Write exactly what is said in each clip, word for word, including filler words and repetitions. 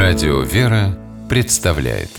Радио «Вера» представляет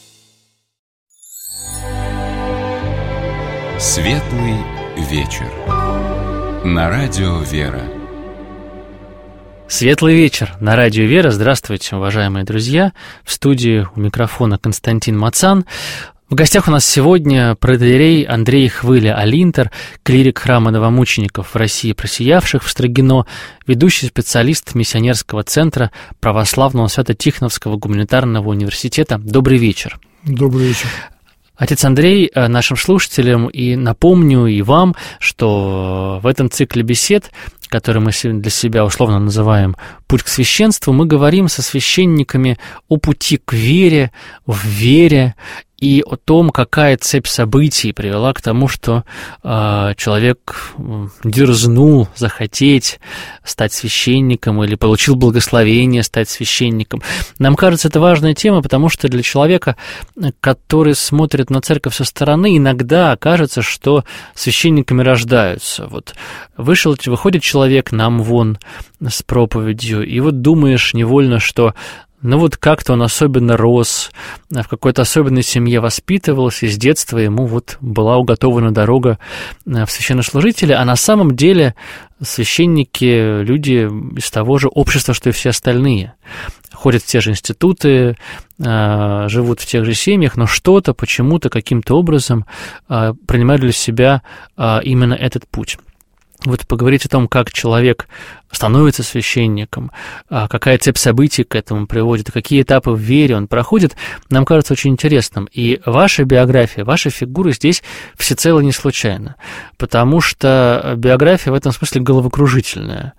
Светлый вечер на Радио «Вера». Светлый вечер на Радио «Вера». Здравствуйте, уважаемые друзья. В студии у микрофона Константин Мацан. В гостях у нас сегодня протоиерей Андрей Хвыля-Алинтер, клирик храма новомучеников в России просиявших в Строгино, ведущий специалист миссионерского центра Православного Свято-Тихоновского гуманитарного университета. Добрый вечер. Добрый вечер. Отец Андрей, нашим слушателям и напомню, и вам, что в этом цикле бесед, который мы для себя условно называем «Путь к священству», мы говорим со священниками о пути к вере, в вере, и о том, какая цепь событий привела к тому, что э, человек дерзнул захотеть стать священником или получил благословение стать священником. Нам кажется, это важная тема, потому что для человека, который смотрит на церковь со стороны, иногда кажется, что священниками рождаются. Вот вышел, выходит человек нам вон с проповедью, и вот думаешь невольно, что ну вот как-то он особенно рос, в какой-то особенной семье воспитывался, и с детства ему вот была уготована дорога в священнослужители, а на самом деле священники – люди из того же общества, что и все остальные. Ходят в те же институты, живут в тех же семьях, но что-то, почему-то, каким-то образом принимают для себя именно этот путь. Вот поговорить о том, как человек становится священником, какая цепь событий к этому приводит, какие этапы в вере он проходит, нам кажется очень интересным. И ваша биография, ваша фигура здесь всецело не случайна, потому что биография в этом смысле головокружительная.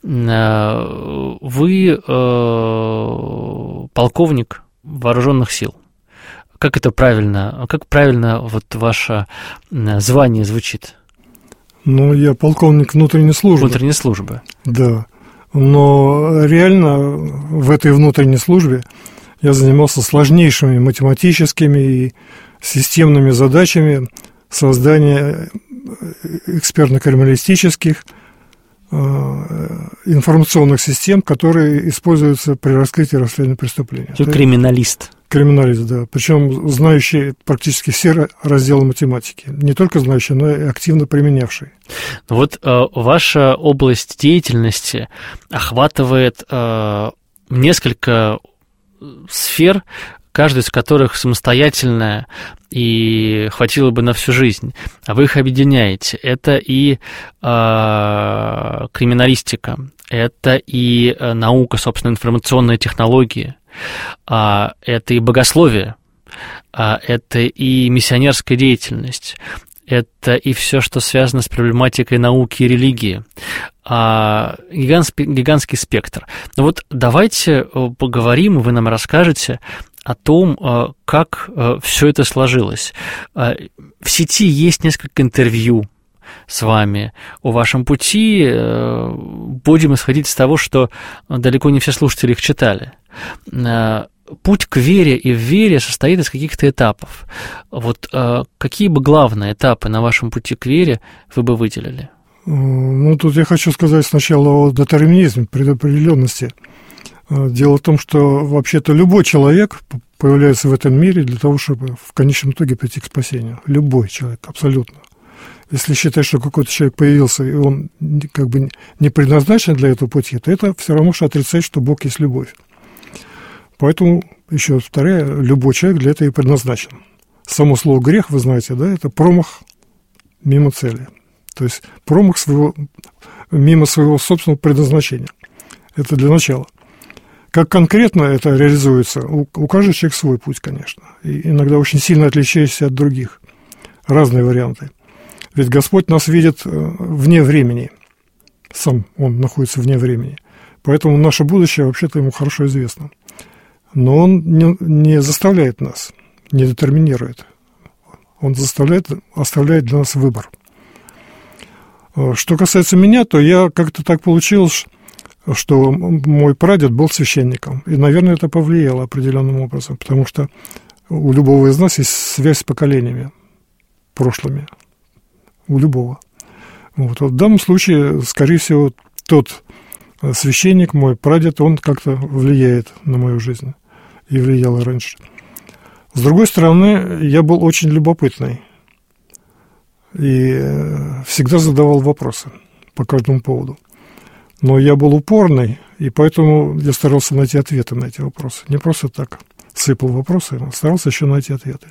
Вы э, полковник вооруженных сил. Как это правильно, как правильно вот ваше звание звучит? Ну, я полковник внутренней службы. Внутренней службы. Да. Но реально в этой внутренней службе я занимался сложнейшими математическими и системными задачами создания экспертно-криминалистических э, информационных систем, которые используются при раскрытии расследования преступления. Вы криминалист. Криминалист, да. Причем знающий практически все разделы математики. Не только знающий, но и активно применявший. Вот э, ваша область деятельности охватывает э, несколько сфер, каждая из которых самостоятельная и хватило бы на всю жизнь, а вы их объединяете. Это и э, криминалистика, это и наука, собственно, информационные технологии, а, это и богословие, а, это и миссионерская деятельность, это и все, что связано с проблематикой науки и религии. А, гигантский, гигантский спектр. Но вот давайте поговорим, вы нам расскажете о том, как все это сложилось. В сети есть несколько интервью с вами о вашем пути. Будем исходить из того, что далеко не все слушатели их читали. Путь к вере и в вере состоит из каких-то этапов. Вот какие бы главные этапы на вашем пути к вере вы бы выделили? Ну, тут я хочу сказать сначала о детерминизме, предопределенности. Дело в том, что вообще-то любой человек появляется в этом мире для того, чтобы в конечном итоге прийти к спасению. Любой человек, абсолютно. Если считать, что какой-то человек появился, и он как бы не предназначен для этого пути, то это все равно, что отрицать, что Бог есть любовь. Поэтому, еще раз повторяю, любой человек для этого и предназначен. Само слово «грех», вы знаете, да, это промах мимо цели. То есть промах своего, мимо своего собственного предназначения. Это для начала. Как конкретно это реализуется, у, у каждого человека свой путь, конечно. И иногда очень сильно отличающийся от других. Разные варианты. Ведь Господь нас видит вне времени. Сам Он находится вне времени. Поэтому наше будущее вообще-то Ему хорошо известно. Но Он не, не заставляет нас, не детерминирует. Он заставляет, оставляет для нас выбор. Что касается меня, то я как-то так получилось, что мой прадед был священником. И, наверное, это повлияло определенным образом, потому что у любого из нас есть связь с поколениями прошлыми. У любого. Вот. Вот в данном случае, скорее всего, тот священник, мой прадед, он как-то влияет на мою жизнь. и влияло раньше. С другой стороны, я был очень любопытный и всегда задавал вопросы по каждому поводу. Но я был упорный, и поэтому я старался найти ответы на эти вопросы. Не просто так сыпал вопросы, а старался еще найти ответы.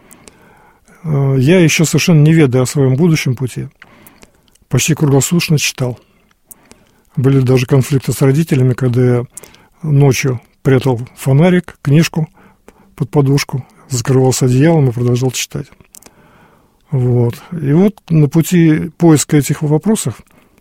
Я еще совершенно не ведая о своем будущем пути, почти круглосуточно читал. Были даже конфликты с родителями, когда я ночью прятал фонарик, книжку под подушку, закрывался одеялом и продолжал читать. Вот. И вот на пути поиска этих вопросов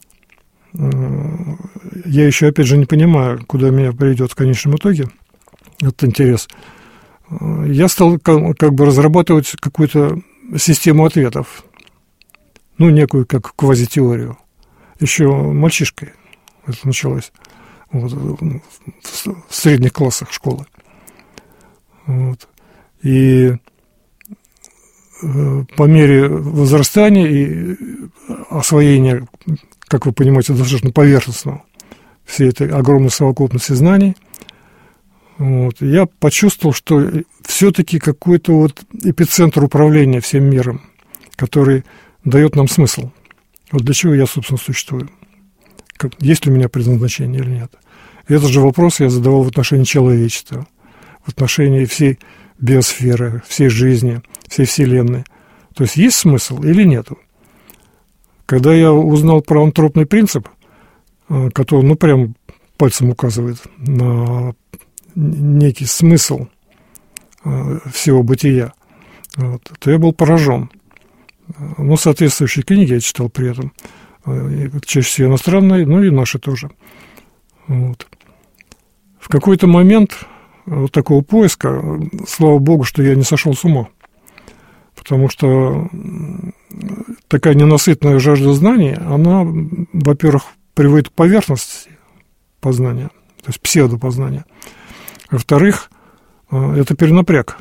я еще, опять же, не понимаю, куда меня приведет в конечном итоге этот интерес. Я стал как бы разрабатывать какую-то систему ответов, ну, некую как квазитеорию. Еще мальчишкой это началось, вот, в средних классах школы. Вот. И по мере возрастания и освоения, как вы понимаете, достаточно поверхностного всей этой огромной совокупности знаний, вот, я почувствовал, что все-таки какой-то вот эпицентр управления всем миром, который дает нам смысл. Вот для чего я, собственно, существую. Как, есть ли у меня предназначение или нет. И этот же вопрос я задавал в отношении человечества, в отношении всей биосферы, всей жизни, всей Вселенной. То есть есть смысл или нету? Когда я узнал про антропный принцип, который, ну, прям пальцем указывает на некий смысл всего бытия, вот, то я был поражен. Ну, соответствующие книги я читал при этом, чаще всего иностранные, ну и наши тоже. Вот. В какой-то момент вот такого поиска, слава богу, что я не сошел с ума, потому что такая ненасытная жажда знаний, она, во-первых, приводит к поверхности познания, то есть псевдопознания. Во-вторых, это перенапряг.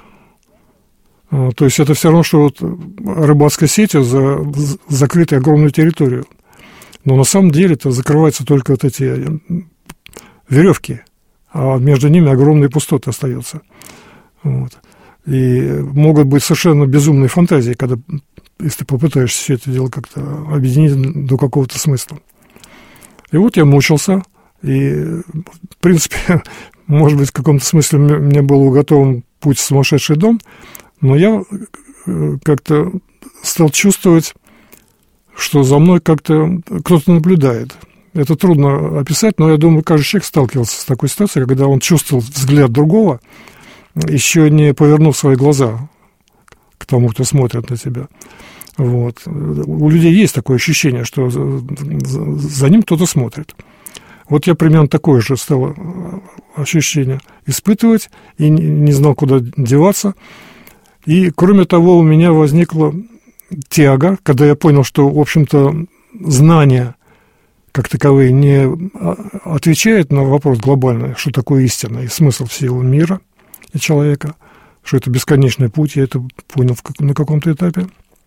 То есть это все равно, что вот рыбацкой сетью за, закрытой огромную территорию. Но на самом деле это закрываются только вот эти веревки, а между ними огромные пустоты остаются. Вот. И могут быть совершенно безумные фантазии, когда, если ты попытаешься все это дело как-то объединить до какого-то смысла. И вот я мучился, и, в принципе, может быть, в каком-то смысле мне был уготован путь в сумасшедший дом, но я как-то стал чувствовать, что за мной как-то кто-то наблюдает. Это трудно описать, но я думаю, каждый человек сталкивался с такой ситуацией, когда он чувствовал взгляд другого, еще не повернув свои глаза к тому, кто смотрит на тебя. Вот. У людей есть такое ощущение, что за, за, за ним кто-то смотрит. Вот я примерно такое же стал ощущение испытывать и не, не знал, куда деваться. И, кроме того, у меня возникла тяга, когда я понял, что, в общем-то, знания как таковые не отвечают на вопрос глобальный, что такое истина и смысл всего мира и человека, что это бесконечный путь, я это понял на каком-то этапе,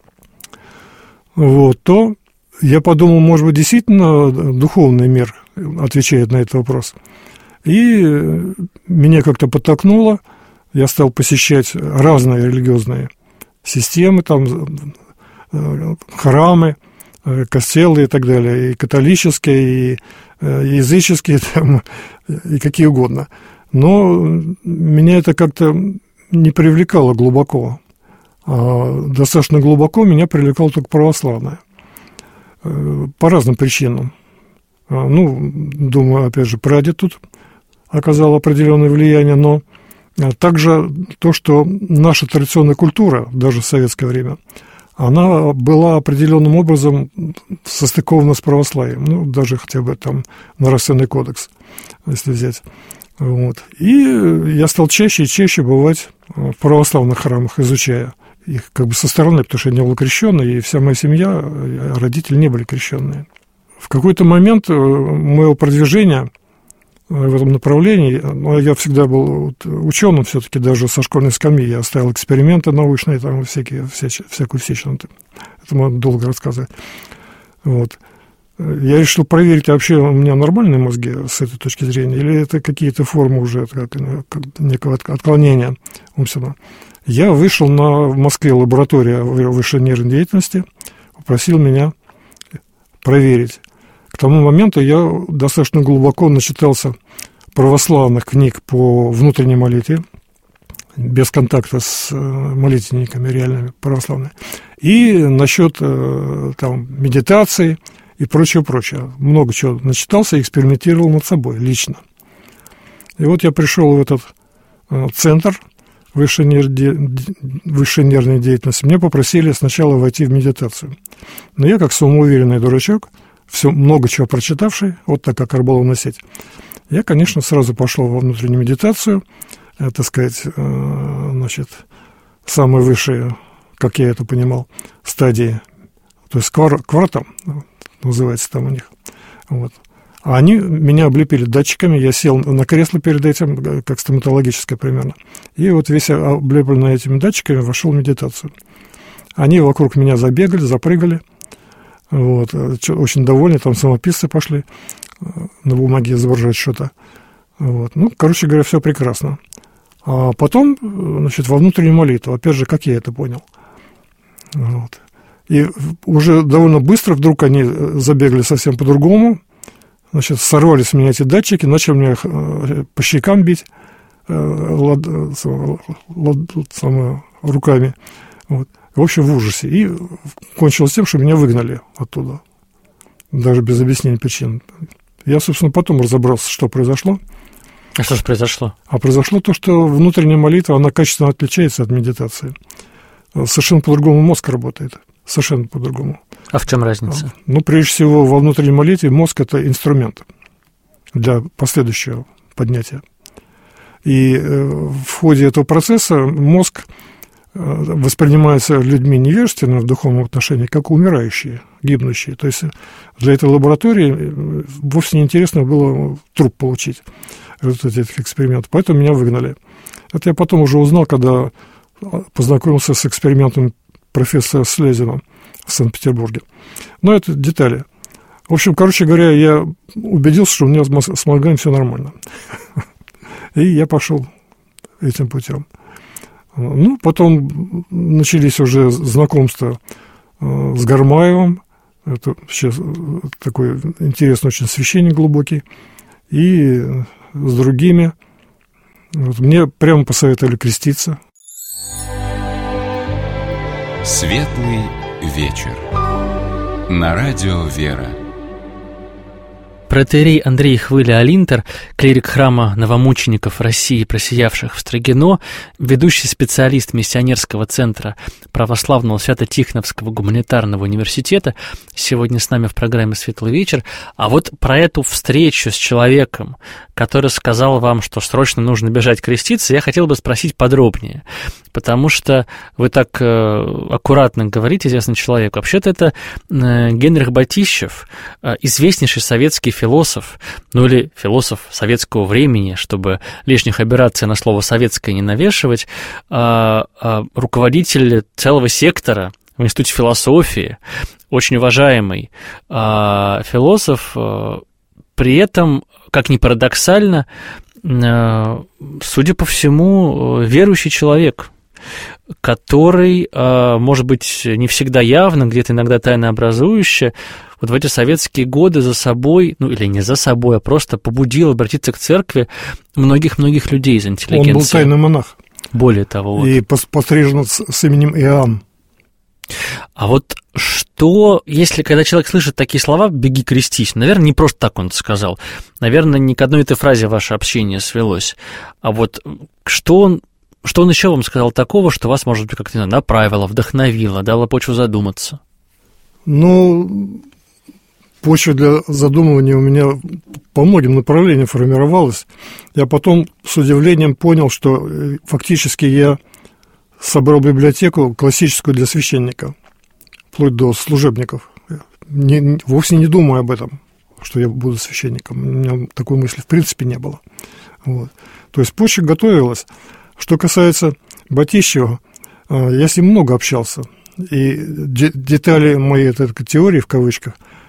вот, то я подумал, может быть, действительно духовный мир отвечает на этот вопрос. И меня как-то подтолкнуло, я стал посещать разные религиозные системы, там, храмы, костелы и так далее, и католические, и языческие, там, и какие угодно. Но меня это как-то не привлекало глубоко. А достаточно глубоко меня привлекало только православное. По разным причинам. Ну, думаю, опять же, прадед тут оказал определенное влияние, но также то, что наша традиционная культура, даже в советское время, она была определенным образом состыкована с православием, ну, даже хотя бы там нравственный кодекс, если взять. Вот. И я стал чаще и чаще бывать в православных храмах, изучая их как бы со стороны, потому что я не был крещенный, и вся моя семья, родители не были крещенные. В какой-то момент моего продвижения в этом направлении, ну, я всегда был ученым все-таки, даже со школьной скамьи, я ставил эксперименты научные, там всякие, вся, всякую всячину, это можно долго рассказывать. Вот. я решил проверить, вообще у меня нормальные мозги с этой точки зрения, или это какие-то формы уже как, как некого отклонения умственного. Я вышел на, в Москве лаборатория высшей нервной деятельности, попросил меня проверить. К тому моменту я достаточно глубоко начитался православных книг по внутренней молитве, без контакта с молитвенниками реальными православными, и насчет там, медитации и прочее, прочее. Много чего начитался и экспериментировал над собой лично. И вот я пришел в этот центр высшей, нерв... высшей нервной деятельности. Мне попросили сначала войти в медитацию. Но я, как самоуверенный дурачок, все много чего прочитавший, вот так как рыболовная сеть, я, конечно, сразу пошел во внутреннюю медитацию, э, так сказать, э, значит, самые высшие, как я это понимал, стадии, то есть квар, квартал называется там у них, вот. А они меня облепили датчиками, я сел на кресло перед этим, как стоматологическое примерно, и вот весь облепленный этими датчиками вошел в медитацию. Они вокруг меня забегали, запрыгали, вот, очень довольны, там самописцы пошли, на бумаге изображать что-то. Вот. Ну, короче говоря, все прекрасно. А потом, значит, во внутреннюю молитву, опять же, как я это понял. Вот. И уже довольно быстро вдруг они забегали совсем по-другому, значит, сорвали с меня эти датчики, начали меня по щекам бить лад, лад, самое, руками. Вот. В общем, в ужасе. И кончилось тем, что меня выгнали оттуда. Даже без объяснения причин. Я, собственно, потом разобрался, что произошло. А что же произошло? А произошло то, что внутренняя молитва, она качественно отличается от медитации. Совершенно по-другому мозг работает. Совершенно по-другому. А в чем разница? Ну, прежде всего, во внутренней молитве мозг – это инструмент для последующего поднятия. И в ходе этого процесса мозг воспринимается людьми невежественными в духовном отношении как умирающие, гибнущие. То есть для этой лаборатории вовсе неинтересно было труп получить в результате этих экспериментов. Поэтому меня выгнали. Это я потом уже узнал, когда познакомился с экспериментом профессора Слезина в Санкт-Петербурге. Но это детали. В общем, короче говоря, я убедился, что у меня с мозгами все нормально. И я пошел этим путем. Ну, потом начались уже знакомства с Гармаевым. Это сейчас такой интересный очень священник глубокий. И с другими. Вот мне прямо посоветовали креститься. Светлый вечер. На радио «Вера». Протоиерей Андрей Хвыля-Алинтер, клирик храма новомучеников России, просиявших в Строгино, ведущий специалист миссионерского центра Православного Свято-Тихоновского гуманитарного университета, сегодня с нами в программе «Светлый вечер». А вот про эту встречу с человеком, который сказал вам, что срочно нужно бежать креститься, я хотел бы спросить подробнее, потому что вы так э, аккуратно говорите, известный человек. Вообще-то это э, Генрих Батищев, э, известнейший советский философ, ну или философ советского времени, чтобы лишних операций на слово «советское» не навешивать, а, а, руководитель целого сектора в Институте философии, очень уважаемый а, философ, а, при этом, как ни парадоксально, а, судя по всему, верующий человек, который, а, может быть, не всегда явно, где-то иногда тайнообразующе, вот в эти советские годы за собой, ну или не за собой, а просто побудил обратиться к церкви многих-многих людей из интеллигенции. Он был тайный монах. Более того. Вот. И пострижен с, с именем Иоанн. А вот что, если когда человек слышит такие слова «беги крестись», наверное, не просто так он это сказал, наверное, не к одной этой фразе ваше общение свелось, а вот что он, что он еще вам сказал такого, что вас, может быть, как-то направило, вдохновило, дало почву задуматься? Ну, почва для задумывания у меня по многим направлениям формировалась. Я потом с удивлением понял, что фактически я собрал библиотеку классическую для священника, вплоть до служебников. Не, вовсе не думаю об этом, что я буду священником. У меня такой мысли в принципе не было. Вот. То есть почва готовилась. Что касается Батищева, я с ним много общался. И детали моей этой теории, в кавычках,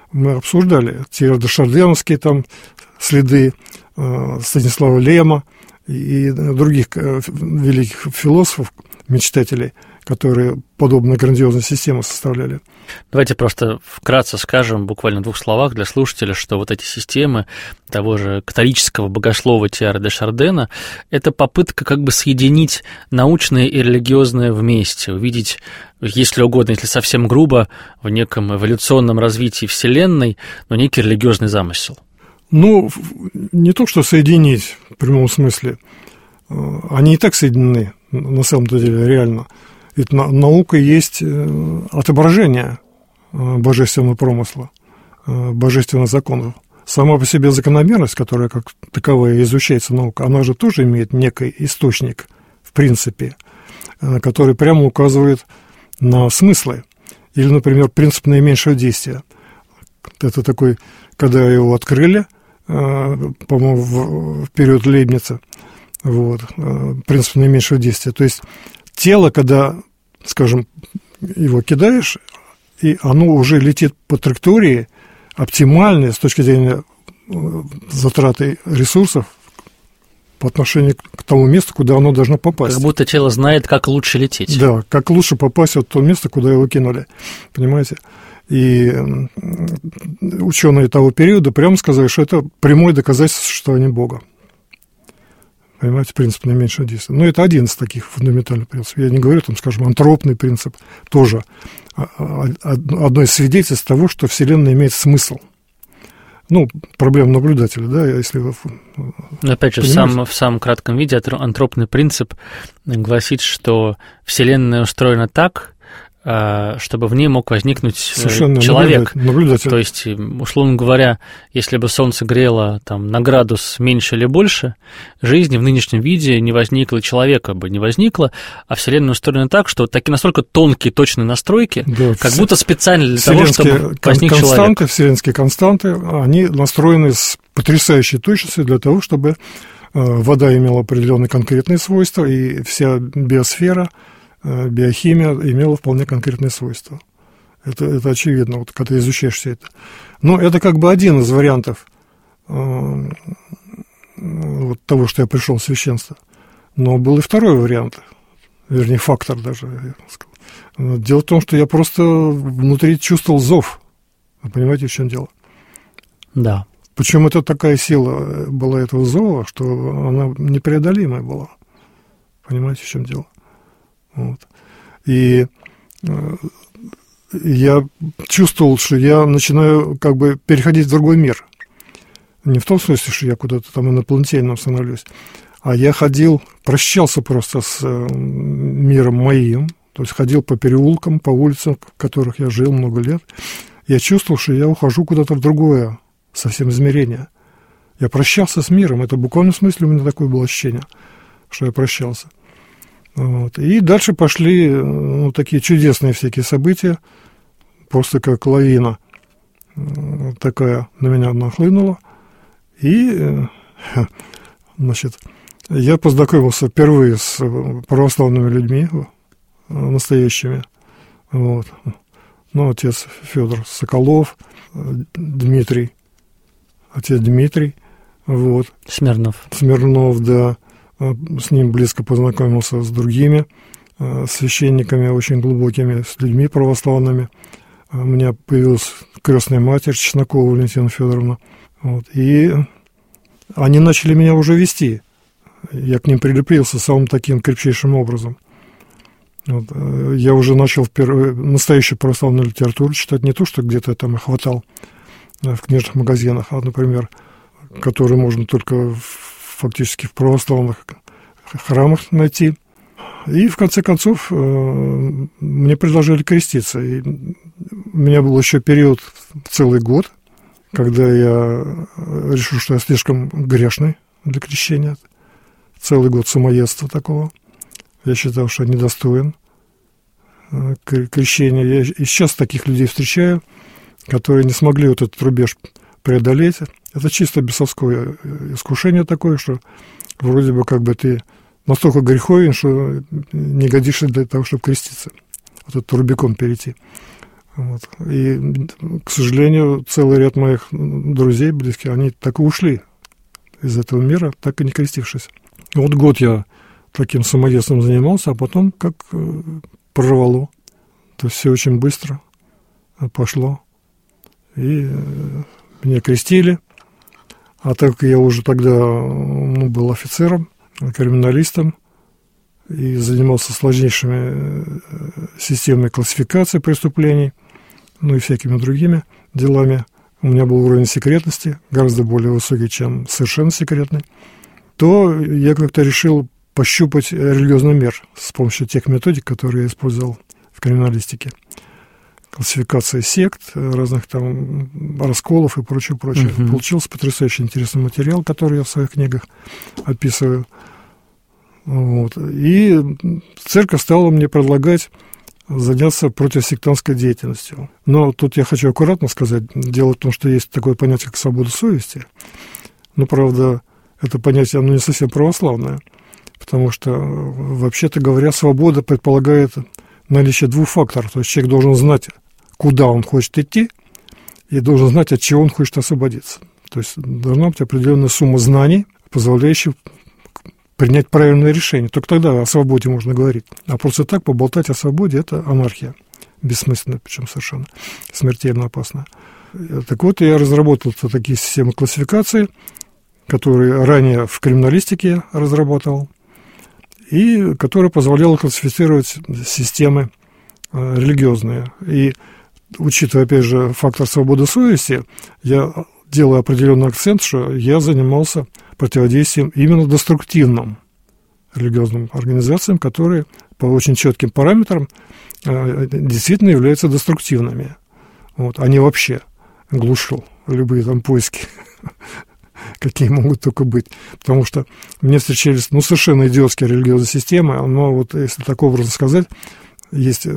мы обсуждали те дешарденовские там следы э, Станислава Лема и других великих философов, мечтателей, которые подобные грандиозные системы составляли. Давайте просто вкратце скажем, буквально в двух словах для слушателя, что вот эти системы того же католического богослова Тиара де Шардена – это попытка как бы соединить научное и религиозное вместе, увидеть, если угодно, если совсем грубо, в неком эволюционном развитии Вселенной, но некий религиозный замысел. Ну, не то, что соединить в прямом смысле, они и так соединены, на самом-то деле, реально. Ведь наука есть отображение божественного промысла, божественных законов. Сама по себе закономерность, которая как таковая изучается наука, она же тоже имеет некий источник, в принципе, который прямо указывает на смыслы. Или, например, принцип наименьшего действия. Это такой, когда его открыли, по-моему, в период Лейбница, вот, принцип наименьшего действия. То есть тело, когда, скажем, его кидаешь, и оно уже летит по траектории оптимальной с точки зрения затраты ресурсов по отношению к тому месту, куда оно должно попасть. Как будто тело знает, как лучше лететь. Да, как лучше попасть в то место, куда его кинули. Понимаете? И ученые того периода прямо сказали, что это прямое доказательство существования Бога. Понимаете, принцип наименьшего действия. Но это один из таких фундаментальных принципов. Я не говорю, там, скажем, антропный принцип, тоже одно из свидетельств того, что Вселенная имеет смысл. Ну, проблема наблюдателя, да, если вы... Но опять же, в самом, в самом кратком виде антропный принцип гласит, что Вселенная устроена так, чтобы в ней мог возникнуть совершенно человек. Наблюдатель. То есть, условно говоря, если бы Солнце грело там, на градус меньше или больше, жизни в нынешнем виде не возникло, человека бы не возникло, а Вселенная устроена так, что такие настолько тонкие, точные настройки, да, как вс... будто специально для того, чтобы возник константы, человек. Вселенские константы, они настроены с потрясающей точностью для того, чтобы вода имела определенные конкретные свойства, и вся биосфера, биохимия имела вполне конкретные свойства. Это, это очевидно, вот, когда изучаешь все это. Но это как бы один из вариантов э, вот, того, что я пришел в священство. Но был и второй вариант, вернее, фактор даже. Я сказал. Дело в том, что я просто внутри чувствовал зов. Вы понимаете, в чем дело? Да. Причем это такая сила была этого зова, что она непреодолимая была. Понимаете, в чем дело? Вот. И э, я чувствовал, что я начинаю как бы переходить в другой мир. Не в том смысле, что я куда-то там инопланетянином становлюсь, а я ходил, прощался просто с э, миром моим, то есть ходил по переулкам, по улицам, в которых я жил много лет. Я чувствовал, что я ухожу куда-то в другое совсем измерение. Я прощался с миром. Это в буквальном смысле у меня такое было ощущение, что я прощался. Вот. И дальше пошли ну, такие чудесные всякие события, просто как лавина такая на меня нахлынула. И, значит, я познакомился впервые с православными людьми, настоящими. Вот. Ну, отец Федор Соколов, Дмитрий, отец Дмитрий, вот. Смирнов. Смирнов, да. С ним близко познакомился с другими священниками, очень глубокими, с людьми православными. У меня появилась крестная матерь Чеснокова Валентина Федоровна. Вот. И они начали меня уже вести. Я к ним прилепился самым таким крепчайшим образом. Вот. Я уже начал впервые настоящую православную литературу читать, не то, что где-то там и хватал в книжных магазинах, а, например, которые можно только фактически в православных храмах найти. И, в конце концов, мне предложили креститься. И у меня был еще период целый год, когда я решил, что я слишком грешный для крещения. Целый год самоедства такого. Я считал, что я недостоин крещения. Я и сейчас таких людей встречаю, которые не смогли вот этот рубеж преодолеть. Это чисто бесовское искушение такое, что вроде бы как бы ты настолько греховен, что не годишься для того, чтобы креститься. Вот этот Рубикон перейти. Вот. И, к сожалению, целый ряд моих друзей близких, они так и ушли из этого мира, так и не крестившись. Вот год я таким самоедством занимался, а потом как прорвало. То есть все очень быстро пошло. И меня крестили. А так как я уже тогда ну, был офицером, криминалистом, и занимался сложнейшими системами классификации преступлений, ну и всякими другими делами, у меня был уровень секретности гораздо более высокий, чем совершенно секретный, то я как-то решил пощупать религиозный мир с помощью тех методик, которые я использовал в криминалистике. Классификация сект, разных там расколов и прочее, прочее. Uh-huh. Получился потрясающе интересный материал, который я в своих книгах описываю. Вот. И церковь стала мне предлагать заняться противосектантской деятельностью. Но тут я хочу аккуратно сказать, дело в том, что есть такое понятие, как свобода совести. Но, правда, это понятие, оно не совсем православное, потому что, вообще-то говоря, свобода предполагает наличие двух факторов. То есть человек должен знать, куда он хочет идти, и должен знать, от чего он хочет освободиться. То есть должна быть определенная сумма знаний, позволяющая принять правильное решение. Только тогда о свободе можно говорить. А просто так поболтать о свободе – это анархия. Бессмысленная, причем совершенно смертельно опасная. Так вот, я разработал такие системы классификации, которые ранее в криминалистике разрабатывал, и которая позволяла классифицировать системы религиозные. И, учитывая, опять же, фактор свободы совести, я делаю определенный акцент, что я занимался противодействием именно деструктивным религиозным организациям, которые по очень четким параметрам действительно являются деструктивными. Вот. Они вообще глушил любые там поиски, какие могут только быть. Потому что мне встречались ну, совершенно идиотские религиозные системы, но вот, если так образно сказать, есть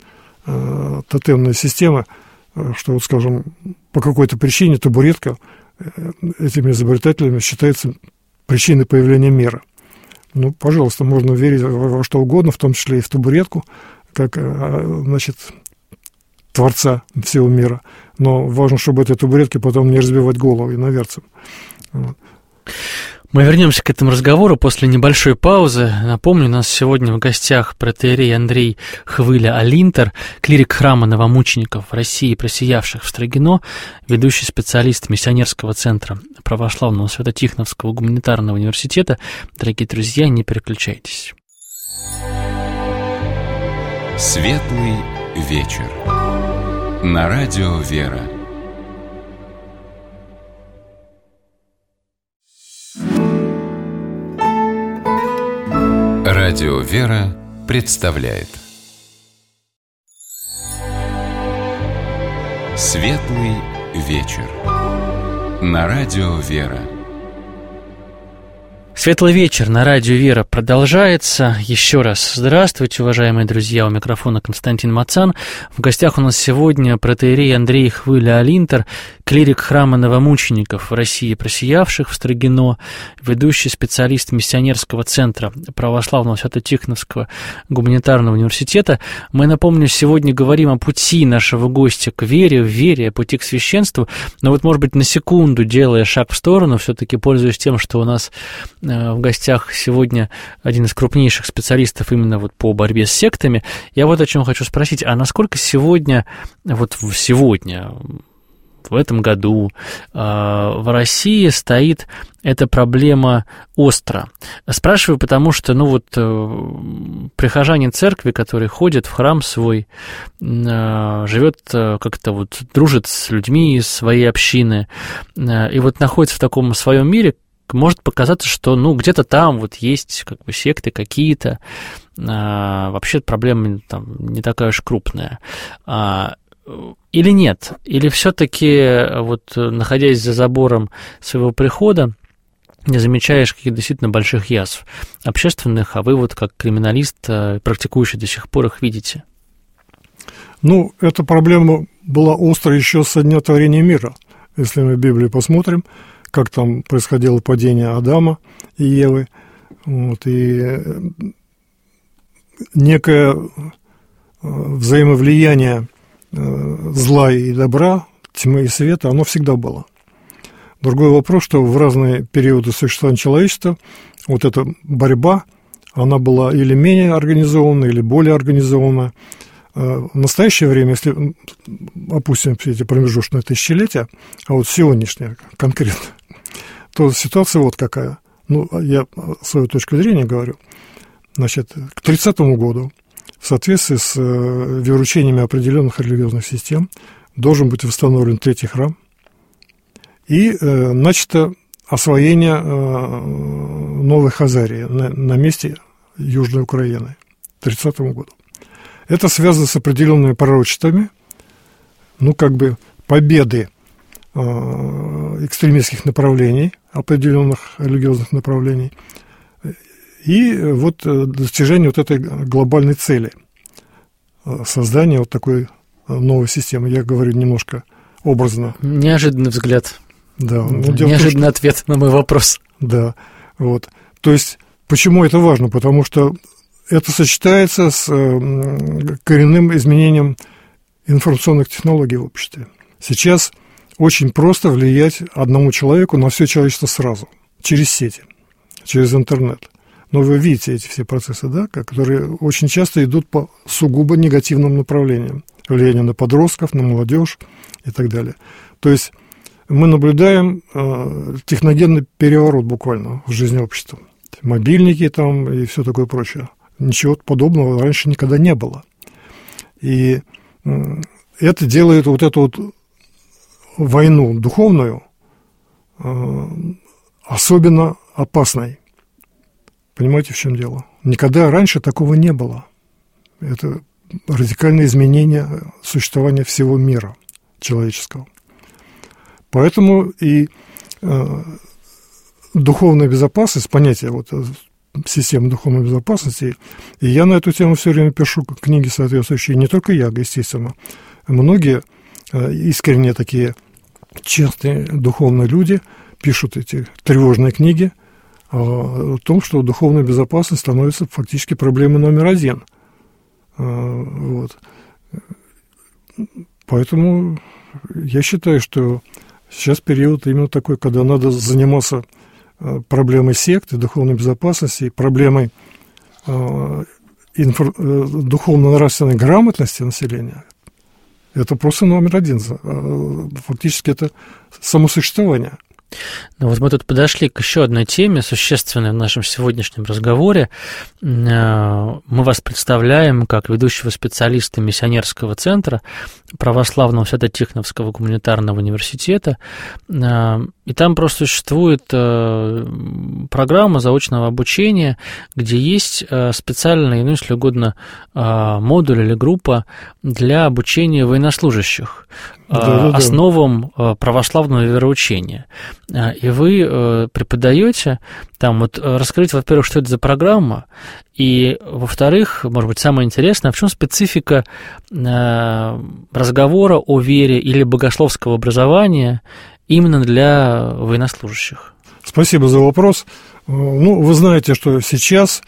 э, тотемная система, что, вот, скажем, по какой-то причине табуретка этими изобретателями считается причиной появления мира. Ну, пожалуйста, можно верить во что угодно, в том числе и в табуретку, как, значит, творца всего мира. Но важно, чтобы этой табуретке потом не разбивать голову иноверцам. Вот. Мы вернемся к этому разговору после небольшой паузы. Напомню, у нас сегодня в гостях протоиерей Андрей Хвыля-Алинтер, клирик храма новомучеников в России, просиявших в Строгино, ведущий специалист миссионерского центра православного Свято-Тихоновского гуманитарного университета. Дорогие друзья, не переключайтесь. Светлый вечер. На радио «Вера». Радио «Вера» представляет Светлый вечер. На радио «Вера». Светлый вечер на радио «Вера» продолжается. Еще раз здравствуйте, уважаемые друзья. У микрофона Константин Мацан. В гостях у нас сегодня протоиерей Андрей Хвыля-Алинтер, клирик храма новомучеников в России, просиявших в Строгино, ведущий специалист миссионерского центра православного Свято-Тихоновского гуманитарного университета. Мы, напомню, сегодня говорим о пути нашего гостя к вере, в вере, о пути к священству. Но вот, может быть, на секунду, делая шаг в сторону, все-таки пользуясь тем, что у нас в гостях сегодня один из крупнейших специалистов именно вот по борьбе с сектами, я вот о чем хочу спросить, а насколько сегодня, вот сегодня, в этом году в России стоит эта проблема остро? Спрашиваю, потому что, ну вот, прихожанин церкви, который ходит в храм свой, живет как-то вот, дружит с людьми из своей общины, и вот находится в таком своем мире, может показаться, что, ну, где-то там вот есть как бы секты какие-то, а, вообще проблема там не такая уж крупная. А, или нет? Или все-таки, вот, находясь за забором своего прихода, не замечаешь каких-то действительно больших язв общественных, а вы вот как криминалист, практикующий до сих пор, их видите? Ну, эта проблема была острая еще со дня творения мира. Если мы в Библию посмотрим, как там происходило падение Адама и Евы, вот, и некое взаимовлияние зла и добра, тьмы и света, оно всегда было. Другой вопрос, что в разные периоды существования человечества вот эта борьба, она была или менее организована, или более организована. В настоящее время, если опустим все эти промежуточные тысячелетия, а вот сегодняшнее конкретно, то ситуация вот какая. Ну, я свою точку зрения говорю. Значит, к тридцатому году в соответствии с вероучениями определенных религиозных систем должен быть восстановлен третий храм, и э, начато освоение э, Новой Хазарии на, на месте Южной Украины к тридцатому году. Это связано с определенными пророчествами, ну, как бы победы э, экстремистских направлений, определенных религиозных направлений, и вот достижение вот этой глобальной цели, создание вот такой новой системы. Я говорю немножко образно. Неожиданный взгляд. Да, ну, неожиданный том, ответ на мой вопрос. Да, вот. То есть, почему это важно? Потому что это сочетается с коренным изменением информационных технологий в обществе. Сейчас очень просто влиять одному человеку на все человечество сразу, через сети, через интернет. Но вы видите эти все процессы, да, которые очень часто идут по сугубо негативным направлениям. Влияние на подростков, на молодежь и так далее. То есть мы наблюдаем э, техногенный переворот буквально в жизни общества. Мобильники там и все такое прочее. Ничего подобного раньше никогда не было. И э, это делает вот эту вот войну духовную э, особенно опасной. Понимаете, в чем дело? Никогда раньше такого не было. Это радикальное изменение существования всего мира человеческого. Поэтому и э, духовная безопасность, понятие вот, системы духовной безопасности, и я на эту тему все время пишу книги соответствующие, не только я, естественно. Многие э, искренне такие честные духовные люди пишут эти тревожные книги о том, что духовная безопасность становится фактически проблемой номер один. Вот. Поэтому я считаю, что сейчас период именно такой, когда надо заниматься проблемой секты, духовной безопасности, проблемой инфо- духовно-нравственной грамотности населения. Это просто номер один. Фактически это самосуществование. Ну вот мы тут подошли к еще одной теме, существенной в нашем сегодняшнем разговоре. Мы вас представляем как ведущего специалиста миссионерского центра Православного Свято-Тихоновского гуманитарного университета. И там просто существует программа заочного обучения, где есть специальный, ну, если угодно, модуль или группа для обучения военнослужащих да, да, основам да. православного вероучения. И вы преподаете там, вот раскрыть, во-первых, что это за программа, и, во-вторых, может быть, самое интересное, в чем специфика разговора о вере или богословского образования именно для военнослужащих? Спасибо за вопрос. Ну, вы знаете, что сейчас,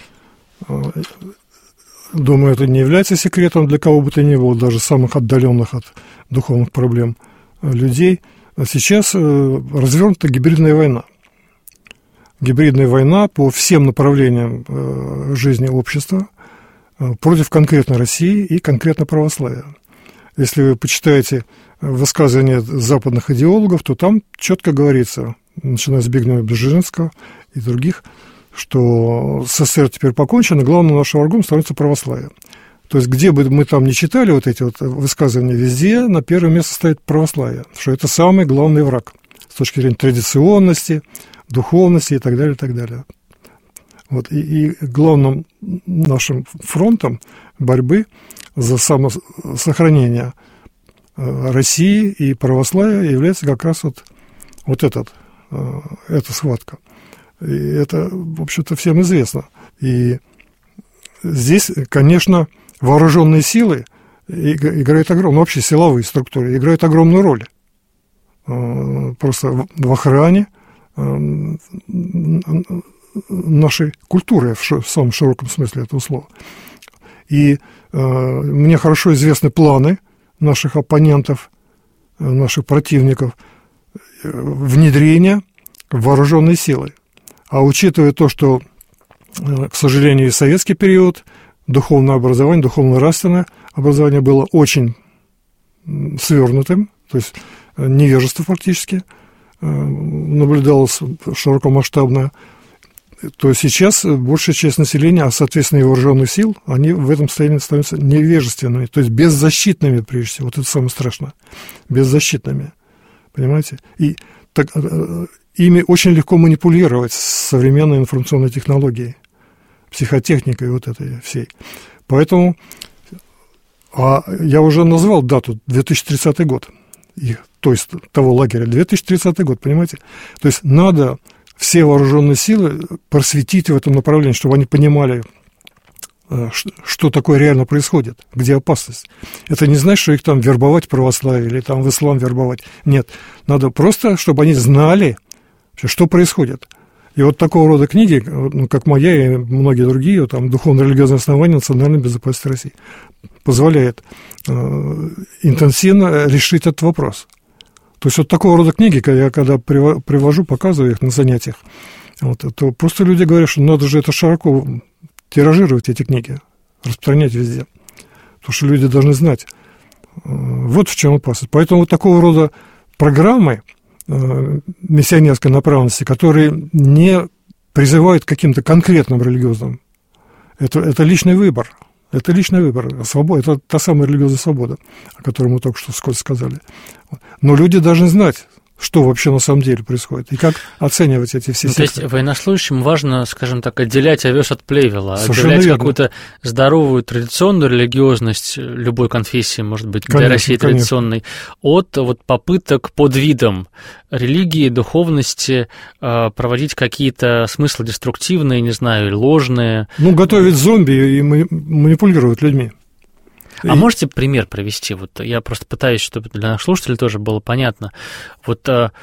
думаю, это не является секретом для кого бы то ни было, даже самых отдаленных от духовных проблем людей. Сейчас развернута гибридная война. Гибридная война по всем направлениям жизни общества против конкретно России и конкретно православия. Если вы почитаете высказывания западных идеологов, то там четко говорится, начиная с Збигнева Бжезинского и других, что СССР теперь покончено, главным нашим врагом становится православие. То есть, где бы мы там ни читали вот эти вот высказывания, везде на первое место стоит православие, что это самый главный враг с точки зрения традиционности, духовности и так далее, и так далее. Вот. И, и главным нашим фронтом борьбы за самосохранение России и православия является как раз вот, вот этот, эта схватка. И это, в общем-то, всем известно. И здесь, конечно, вооруженные силы играют огромную, вообще силовые структуры играют огромную роль. Просто в охране нашей культуры, в самом широком смысле этого слова. И мне хорошо известны планы наших оппонентов, наших противников, внедрение вооруженной силы. А учитывая то, что, к сожалению, и в советский период духовное образование, духовно-нравственное образование было очень свернутым, то есть невежество фактически наблюдалось широкомасштабное, то сейчас большая часть населения, а соответственно и вооруженных сил, они в этом состоянии становятся невежественными, то есть беззащитными прежде всего. Вот это самое страшное. Беззащитными. Понимаете? И так, ими очень легко манипулировать с современной информационной технологией, психотехникой вот этой всей. Поэтому, а я уже назвал дату, две тысячи тридцатый год, и, то есть того лагеря, две тысячи тридцатый год, понимаете? То есть надо все вооруженные силы просветить в этом направлении, чтобы они понимали, что такое реально происходит, где опасность. Это не значит, что их там вербовать в православие или там в ислам вербовать. Нет, надо просто, чтобы они знали, что происходит. И вот такого рода книги, ну, как моя и многие другие, там, «Духовно-религиозное основание национальной безопасности России», позволяет э, интенсивно решить этот вопрос. То есть вот такого рода книги, я когда привожу, показываю их на занятиях, вот, то просто люди говорят, что надо же это широко тиражировать, эти книги, распространять везде. Потому что люди должны знать. Вот в чем опасность. Поэтому вот такого рода программы миссионерской направленности, которые не призывают к каким-то конкретным религиозным, это, это личный выбор. Это личный выбор, свобода, это та самая религиозная свобода, о которой мы только что вскользь сказали. Но люди должны знать, что вообще на самом деле происходит, и как оценивать эти все ну, секты. То есть военнослужащим важно, скажем так, отделять овес от плевела, Совершенно отделять верно. Какую-то здоровую традиционную религиозность любой конфессии, может быть, для конечно, России традиционной, конечно. От вот, попыток под видом религии, духовности проводить какие-то смыслы деструктивные, не знаю, ложные. Ну, готовить зомби и манипулировать людьми. А и... можете пример привести? Вот я просто пытаюсь, чтобы для наших слушателей тоже было понятно. Вот,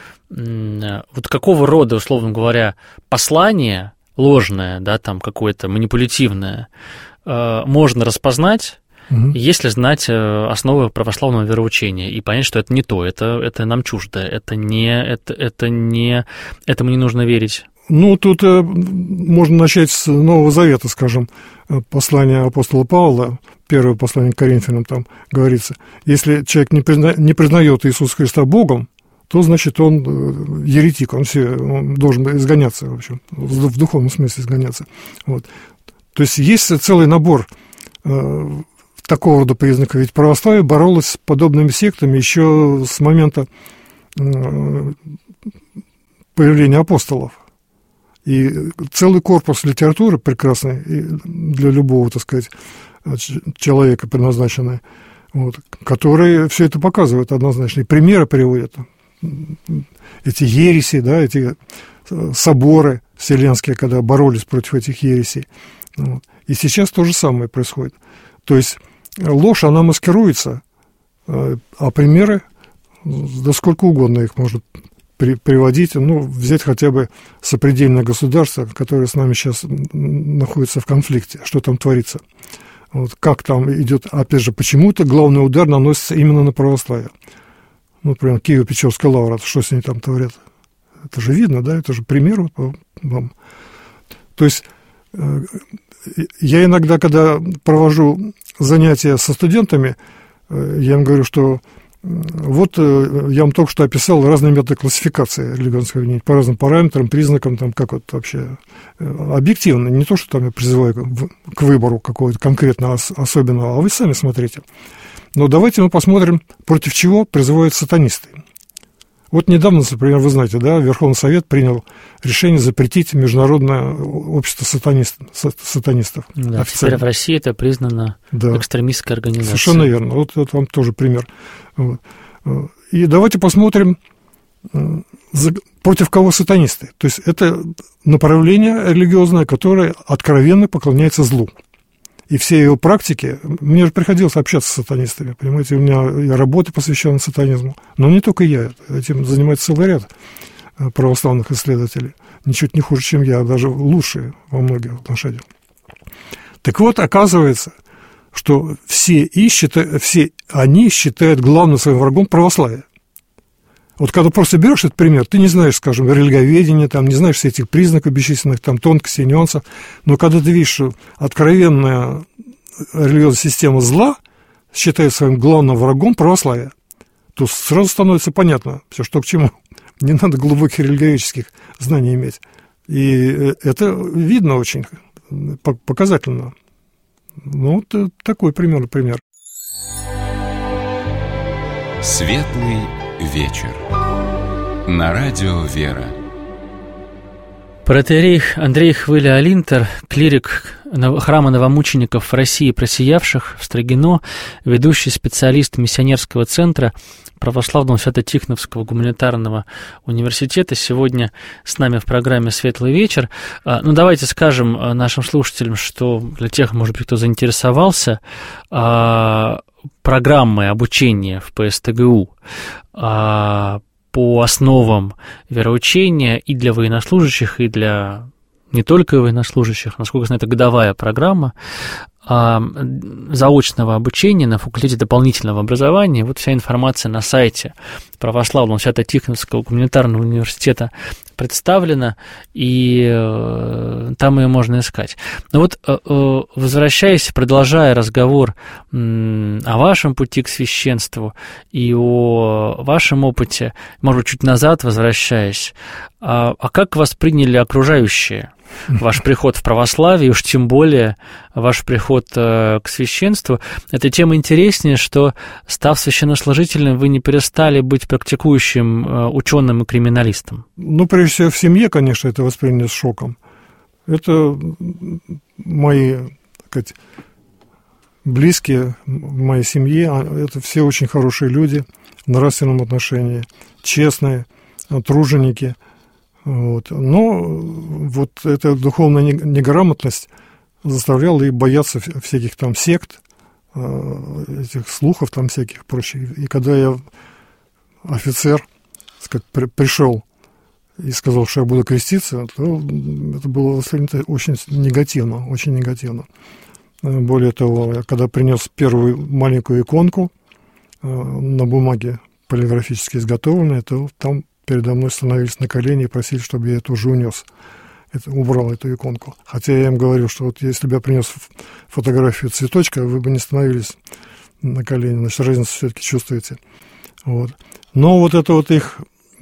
вот какого рода, условно говоря, послание ложное, да, там какое-то манипулятивное, можно распознать, угу. если знать основы православного вероучения и понять, что это не то, это, это нам чуждо, это не, это, это не, этому не нужно верить. Ну, тут э, можно начать с Нового Завета, скажем, послание апостола Павла, первое послание к Коринфянам, там говорится, если человек не, призна, не признает Иисуса Христа Богом, то, значит, он еретик, он, все, он должен изгоняться, в общем, в духовном смысле изгоняться. Вот. То есть есть целый набор э, такого рода признаков, ведь православие боролось с подобными сектами еще с момента э, появления апостолов. И целый корпус литературы прекрасный для любого, так сказать, человека предназначенный, вот, который все это показывает однозначно. И примеры приводят. Эти ереси, да, эти соборы вселенские, когда боролись против этих ересей. Вот. И сейчас то же самое происходит. То есть ложь, она маскируется, а примеры, да сколько угодно их можно приводить, ну, взять хотя бы сопредельное государство, которое с нами сейчас находится в конфликте, что там творится. Вот, как там идет, опять же, почему-то главный удар наносится именно на православие. Ну, например, Киево-Печерская лавра, что с ней там творят? Это же видно, да, это же пример вам. То есть я иногда, когда провожу занятия со студентами, я им говорю, что вот я вам только что описал разные методы классификации религиозных объединений по разным параметрам, признакам, там, как вот вообще объективно, не то, что там я призываю к выбору какого-то конкретного особенного, а вы сами смотрите. Но давайте мы посмотрим, против чего призывают сатанисты. Вот недавно, например, вы знаете, да, Верховный Совет принял решение запретить Международное общество сатанист, сатанистов. Да, теперь в России это признано да. экстремистской организацией. Совершенно верно. Вот это вам тоже пример. И давайте посмотрим, против кого сатанисты. То есть это направление религиозное, которое откровенно поклоняется злу. И все его практики, мне же приходилось общаться с сатанистами, понимаете, у меня работа посвящена сатанизму, но не только я, этим занимается целый ряд православных исследователей, ничуть не хуже, чем я, а даже лучше во многих отношениях. Так вот, оказывается, что все, и считают, все они считают главным своим врагом православие. Вот когда просто берешь этот пример, ты не знаешь, скажем, религоведения, там, не знаешь всех этих признаков бесчисленных, там, тонкостей, нюансов, но когда ты видишь, что откровенная религиозная система зла считает своим главным врагом православие, то сразу становится понятно все, что к чему. Не надо глубоких религиоведческих знаний иметь. И это видно очень показательно. Ну, вот такой примерно пример. Светлый вечер. На радио «Вера». Протоиерей Андрей Хвыля-Алинтер, клирик храма новомучеников России просиявших в Строгино, ведущий специалист миссионерского центра Православного Свято-Тихоновского гуманитарного университета, сегодня с нами в программе «Светлый вечер». Ну, давайте скажем нашим слушателям, что для тех, может быть, кто заинтересовался, программы обучения в ПСТГУ по основам вероучения и для военнослужащих, и для не только военнослужащих, насколько я знаю, это годовая программа заочного обучения на факультете дополнительного образования. Вот вся информация на сайте Православного Свято-Тихоновского гуманитарного университета представлена, и э, там ее можно искать. Но вот, э, возвращаясь, продолжая разговор э, о вашем пути к священству и о вашем опыте, может быть, чуть назад возвращаясь, а, а как восприняли окружающие ваш приход в православие, уж тем более ваш приход э, к священству? Эта тема интереснее, что, став священнослужителем, вы не перестали быть практикующим э, ученым и криминалистом. Ну, прежде всего, в семье, конечно, это воспринято с шоком. Это мои, так сказать, близкие в моей семье, это все очень хорошие люди в нравственном отношении, честные, труженики. Вот. Но вот эта духовная неграмотность заставляла и бояться всяких там сект, этих слухов там всяких прочее. И когда я, офицер, так сказать, при, пришел и сказал, что я буду креститься, то это было воспринято очень негативно, очень негативно. Более того, я когда принес первую маленькую иконку на бумаге полиграфически изготовленной, то там передо мной становились на колени и просили, чтобы я это уже унес, это, убрал эту иконку. Хотя я им говорил, что вот если бы я принес фотографию цветочка, вы бы не становились на колени, значит, разницу все-таки чувствуете. Вот. Но вот эта вот их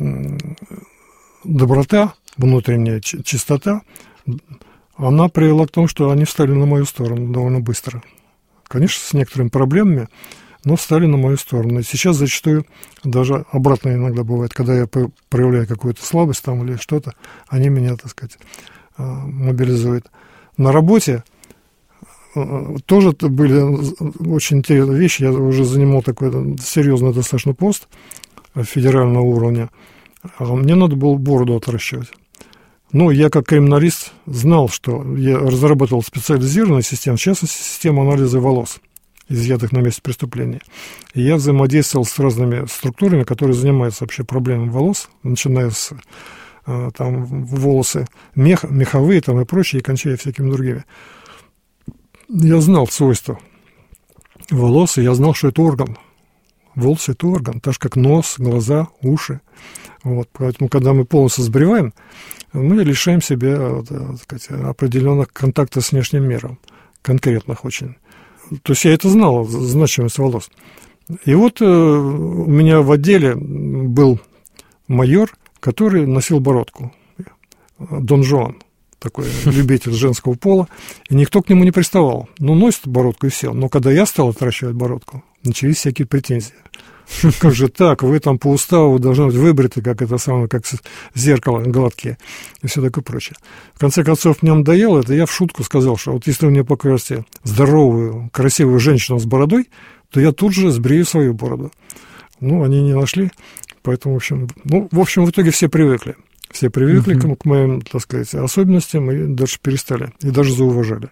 доброта, внутренняя чистота, она привела к тому, что они встали на мою сторону довольно быстро. Конечно, с некоторыми проблемами, но встали на мою сторону. И сейчас зачастую даже обратно иногда бывает, когда я проявляю какую-то слабость там или что-то, они меня, так сказать, мобилизуют. На работе тоже были очень интересные вещи. Я уже занимал такой серьезный достаточно пост федерального уровня. Мне надо было бороду отращивать. Ну, я как криминалист знал, что я разработал специализированную систему, в частности, систему анализа волос, изъятых на месте преступления. И я взаимодействовал с разными структурами, которые занимаются вообще проблемами волос, начиная с там, волосы мех, меховые там, и прочее, и кончая всякими другими. Я знал свойства волос, и я знал, что это орган. Волосы – это орган, так же, как нос, глаза, уши. Вот. Поэтому, когда мы полностью сбриваем, мы лишаем себя, так сказать, определенных контактов с внешним миром, конкретных очень. То есть я это знал, значимость волос. И вот э, у меня в отделе был майор, который носил бородку. Дон Жуан, такой любитель женского пола. И никто к нему не приставал. Ну, носит бородку и все. Но когда я стал отращивать бородку, начались всякие претензии. Как же так, вы там по уставу должны быть выбриты, как это самое, как зеркало гладкие, и все такое прочее. В конце концов, мне надоело это, я в шутку сказал, что вот если вы мне покажете здоровую, красивую женщину с бородой, то я тут же сбрею свою бороду. Ну, они не нашли, поэтому, в общем, ну, в общем, в итоге все привыкли. Все привыкли uh-huh. к, к моим, так сказать, особенностям и даже перестали, и даже зауважали.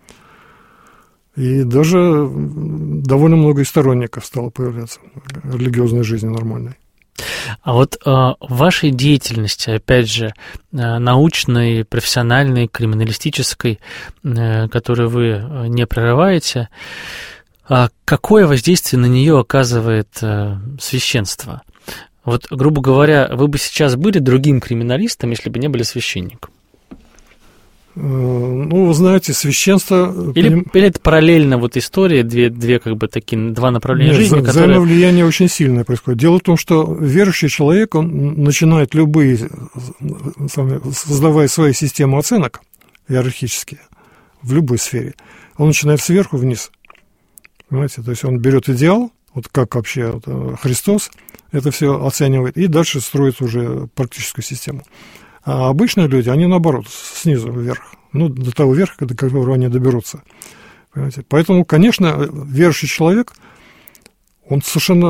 И даже довольно много и сторонников стало появляться религиозной жизни нормальной. А вот э, в вашей деятельности, опять же, э, научной, профессиональной, криминалистической, э, которую вы не прерываете, А какое воздействие на нее оказывает э, священство? Вот, грубо говоря, вы бы сейчас были другим криминалистом, если бы не были священником? Ну, вы знаете, священство... Или, поним... или это параллельно вот история, две, две как бы такие, два направления Нет, жизни, за, которые... взаимовлияние очень сильное происходит. Дело в том, что верующий человек, он начинает любые, создавая свои системы оценок иерархические в любой сфере, он начинает сверху вниз. Понимаете? То есть он берет идеал, вот как вообще вот Христос это все оценивает, и дальше строит уже практическую систему. А обычные люди, они наоборот, снизу вверх, ну, до того верха, до которого они доберутся. Понимаете? Поэтому, конечно, верующий человек, он совершенно...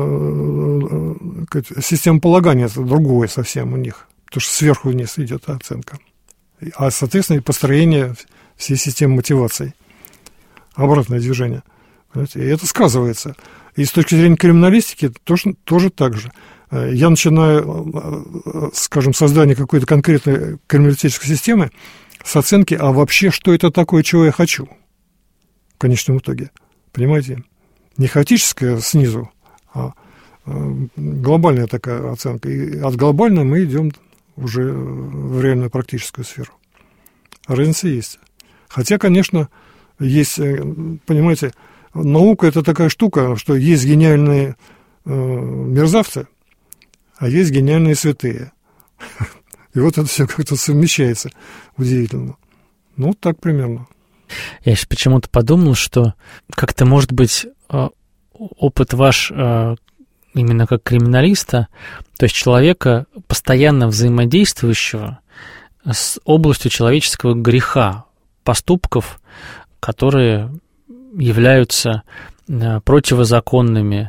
Э, э, система полагания другое совсем у них, потому что сверху вниз идет оценка. А, соответственно, и построение всей системы мотиваций. Обратное движение. Понимаете? И это сказывается. И с точки зрения криминалистики тоже, тоже так же. Я начинаю, скажем, создание какой-то конкретной криминалистической системы с оценки, а вообще, что это такое, чего я хочу в конечном итоге. Понимаете? Не хаотическая снизу, а глобальная такая оценка. И от глобальной мы идем уже в реальную практическую сферу. Разница есть. Хотя, конечно, есть, понимаете, наука – это такая штука, что есть гениальные мерзавцы, а есть гениальные святые. И вот это все как-то совмещается удивительно. Ну, так примерно. Я сейчас почему-то подумал, что как-то, может быть, опыт ваш именно как криминалиста, то есть человека, постоянно взаимодействующего с областью человеческого греха, поступков, которые являются противозаконными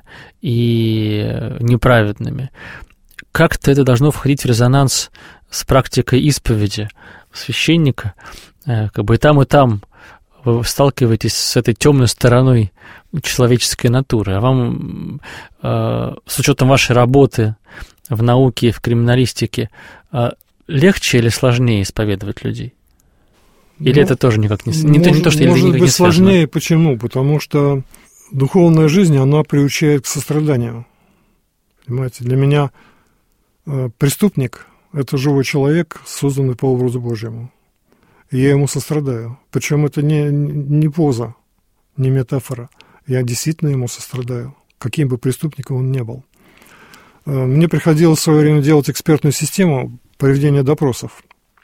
и неправедными. Как-то это должно входить в резонанс с практикой исповеди священника. Как бы и там, и там вы сталкиваетесь с этой темной стороной человеческой натуры. А вам, с учетом вашей работы в науке, в криминалистике, легче или сложнее исповедовать людей? Или ну, это тоже никак не... не, может, то, не то, что может никак быть не сложнее. Почему? Потому что духовная жизнь, она приучает к состраданию. Понимаете, для меня э, преступник – это живой человек, созданный по образу Божьему. И я ему сострадаю. Причем это не, не поза, не метафора. Я действительно ему сострадаю, каким бы преступником он ни был. Э, мне приходилось в свое время делать экспертную систему проведения допросов.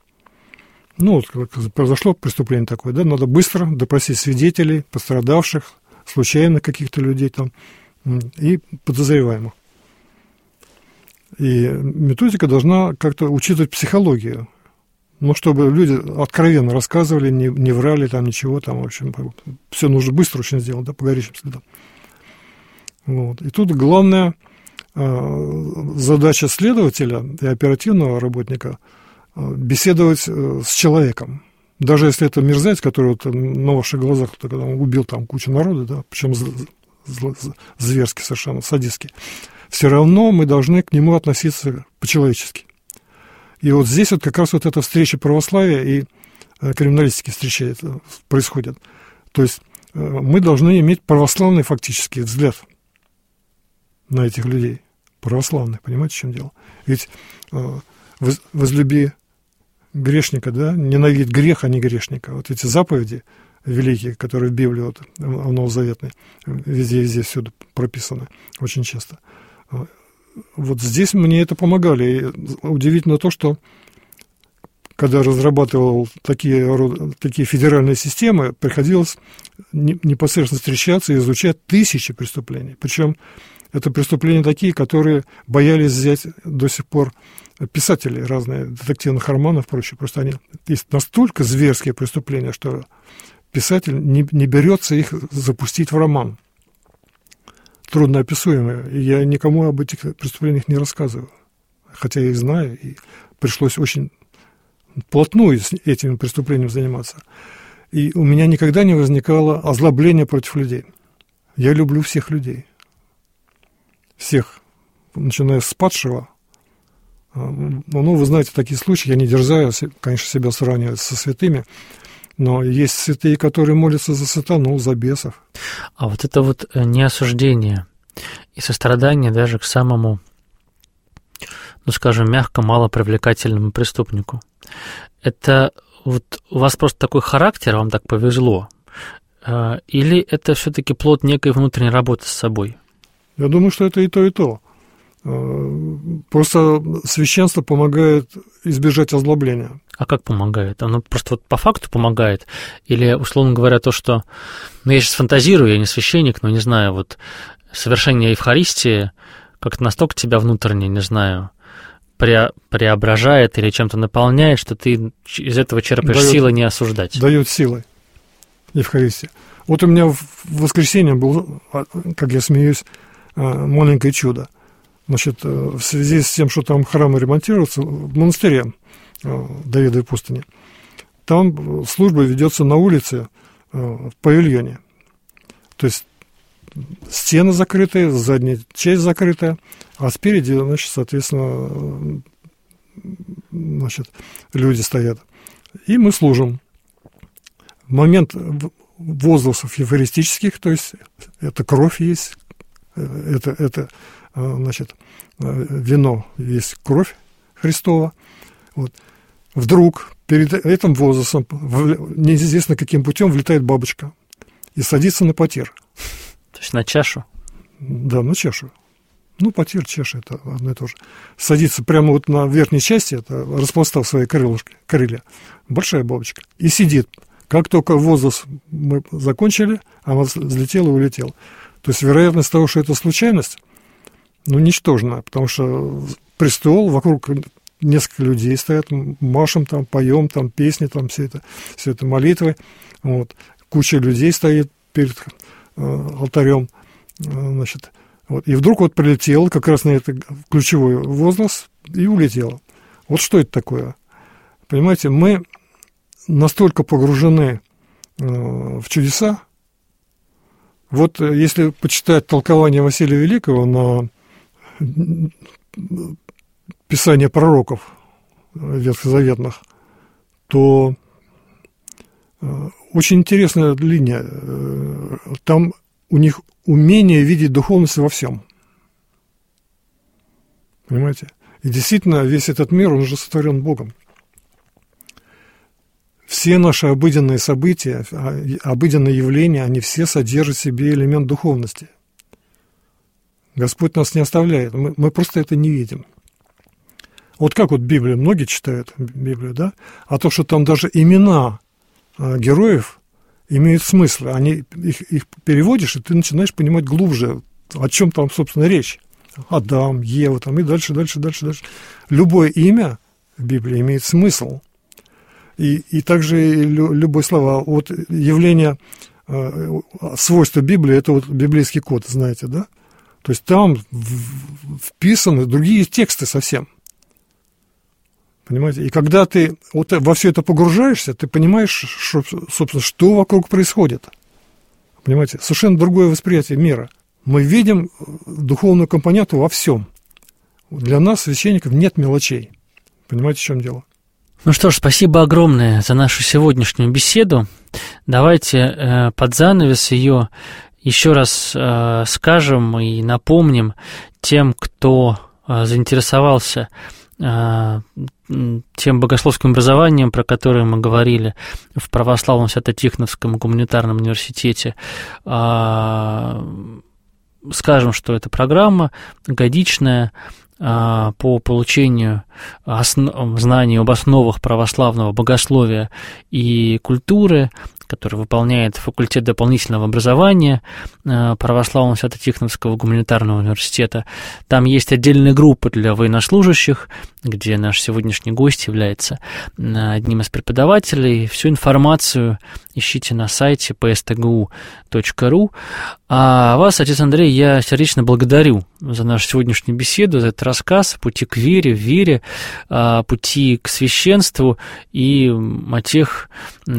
Ну, вот произошло преступление такое, да, надо быстро допросить свидетелей, пострадавших, случайно каких-то людей там и подозреваемых. И методика должна как-то учитывать психологию, ну, чтобы люди откровенно рассказывали, не, не врали там ничего, там, в общем, все нужно быстро очень сделать, да, по горячим следам. Вот. И тут главная э, задача следователя и оперативного работника – беседовать с человеком. Даже если это мерзавец, который вот на ваших глазах когда он убил там кучу народа, да, причем зверски совершенно, садистски, все равно мы должны к нему относиться по-человечески. И вот здесь вот как раз вот эта встреча православия и криминалистики встречается, происходит. То есть мы должны иметь православный фактический взгляд на этих людей. Православный, понимаете, в чем дело? Ведь возлюби грешника, да, ненавидь грех, а не грешника. Вот эти заповеди великие, которые в Библии, вот, в Новозаветной, везде-везде всюду прописаны, очень часто. Вот здесь мне это помогали. И удивительно то, что когда разрабатывал такие, такие федеральные системы, приходилось непосредственно встречаться и изучать тысячи преступлений. Причем это преступления такие, которые боялись взять до сих пор писатели разные, детективных романов и прочее. Просто они есть настолько зверские преступления, что писатель не, не берется их запустить в роман. Трудноописуемые. И я никому об этих преступлениях не рассказываю. Хотя я их знаю, и пришлось очень вплотную с этими преступлениями заниматься. И у меня никогда не возникало озлобления против людей. Я люблю всех людей. Всех, начиная с падшего. Ну, вы знаете, такие случаи, я не дерзаю, конечно, себя сравнивать со святыми, Но есть святые, которые молятся за сатану, за бесов. А вот это вот неосуждение и сострадание даже к самому, ну, скажем, мягко, малопривлекательному преступнику, это вот у вас просто такой характер, вам так повезло, или это все-таки плод некой внутренней работы с собой? Я думаю, что это и то, и то. Просто священство помогает избежать озлобления. А как помогает? Оно просто вот по факту помогает? Или, условно говоря, то, что... Ну, я сейчас фантазирую, я не священник, но не знаю, вот совершение Евхаристии как-то настолько тебя внутренне, не знаю, пре... преображает или чем-то наполняет, что ты из этого черпаешь дает, силы не осуждать. Дает силы Евхаристия. Вот у меня в воскресенье был, как я смеюсь, маленькое чудо. Значит, в связи с тем, что там храмы ремонтируются, в монастыре Давидовой пустыни, там служба ведется на улице в павильоне. То есть стены закрытые, задняя часть закрытая, а спереди, значит, соответственно, значит, люди стоят. И мы служим. В момент возгласов евхаристических, то есть это кровь есть, это, это значит, вино есть кровь Христова. Вот. Вдруг перед этим возгласом неизвестно каким путем влетает бабочка и садится на потир. То есть на чашу? Да, на чашу. Ну, потир, чаша, это одно и то же. Садится прямо вот на верхней части, это распластав свои крылышки, крылья, большая бабочка, и сидит. Как только возглас мы закончили, она взлетела и улетела. То есть вероятность того, что это случайность, ну, ничтожная, потому что престол, вокруг несколько людей стоят, машем там, поем там, песни там, все это, все это молитвы, вот. Куча людей стоит перед э, алтарем, э, значит, вот. И вдруг вот прилетел как раз на это ключевой возглас и улетел. Вот что это такое? Понимаете, мы настолько погружены э, в чудеса. Вот если почитать толкование Василия Великого на Писание пророков ветхозаветных, то очень интересная линия. Там у них умение видеть духовность во всем. Понимаете? И действительно, весь этот мир, он уже сотворен Богом. Все наши обыденные события, обыденные явления, они все содержат в себе элемент духовности. Господь нас не оставляет, мы, мы просто это не видим. Вот как вот Библию, многие читают Библию, да? А то, что там даже имена а, героев имеют смысл, они, их, их переводишь, и ты начинаешь понимать глубже, о чем там, собственно, речь. Адам, Ева, там, и дальше, дальше, дальше, дальше. Любое имя в Библии имеет смысл. И, и также лю, любые слова. Вот явление, э, свойства Библии, это вот библейский код, знаете, да? То есть там в, вписаны другие тексты совсем. Понимаете? И когда ты вот во все это погружаешься, ты понимаешь, что, собственно, что вокруг происходит. Понимаете? Совершенно другое восприятие мира. Мы видим духовную компоненту во всем. Для нас, священников, нет мелочей. Понимаете, в чем дело? Ну что ж, спасибо огромное за нашу сегодняшнюю беседу. Давайте э, под занавес ее еще раз э, скажем и напомним тем, кто э, заинтересовался э, тем богословским образованием, про которое мы говорили в Православном Свято-Тихоновском гуманитарном университете. Э, скажем, что эта программа годичная по получению основ, знаний об основах православного богословия и культуры, который выполняет факультет дополнительного образования Православного Свято-Тихоновского гуманитарного университета. Там есть отдельные группы для военнослужащих, где наш сегодняшний гость является одним из преподавателей. Всю информацию ищите на сайте пэ эс тэ гэ у точка ру. А вас, отец Андрей, я сердечно благодарю за нашу сегодняшнюю беседу, за этот рассказ о пути к вере, в вере, о пути к священству и о тех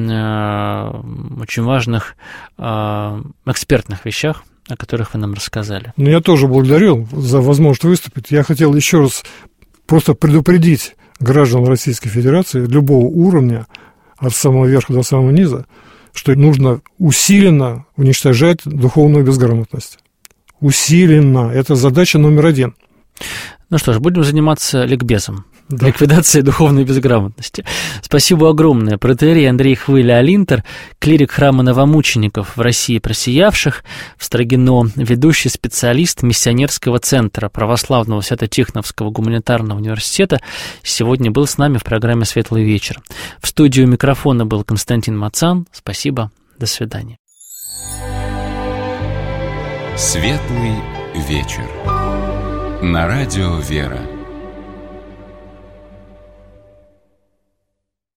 очень важных экспертных вещах, о которых вы нам рассказали. Ну, я тоже благодарю за возможность выступить. Я хотел еще раз просто предупредить граждан Российской Федерации любого уровня от самого верха до самого низа, что нужно усиленно уничтожать духовную безграмотность. Усиленно. Это задача номер один. Ну что ж, будем заниматься ликбезом. Да. Ликвидацией духовной безграмотности. Спасибо огромное. Протоиерей Андрей Хвыля-Алинтер, клирик храма новомучеников в России просиявших, в Строгино, ведущий специалист миссионерского центра Православного Свято-Тихоновского гуманитарного университета, сегодня был с нами в программе «Светлый вечер». В студию микрофона был Константин Мацан. Спасибо. До свидания. «Светлый вечер» на радио «Вера».